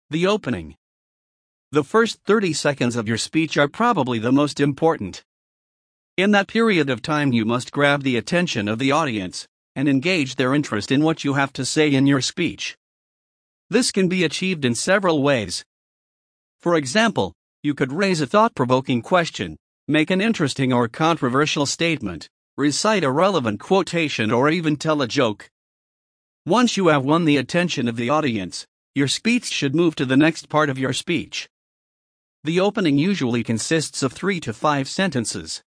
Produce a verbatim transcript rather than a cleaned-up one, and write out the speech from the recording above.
The opening. The first thirty seconds of your speech are probably the most important. In that period of time, you must grab the attention of the audience and engage their interest in what you have to say in your speech. This can be achieved in several ways. For example, you could raise a thought-provoking question, make an interesting or controversial statement, recite a relevant quotation, or even tell a joke. Once you have won the attention of the audience, your speech should move to the next part of your speech. The opening usually consists of three to five sentences.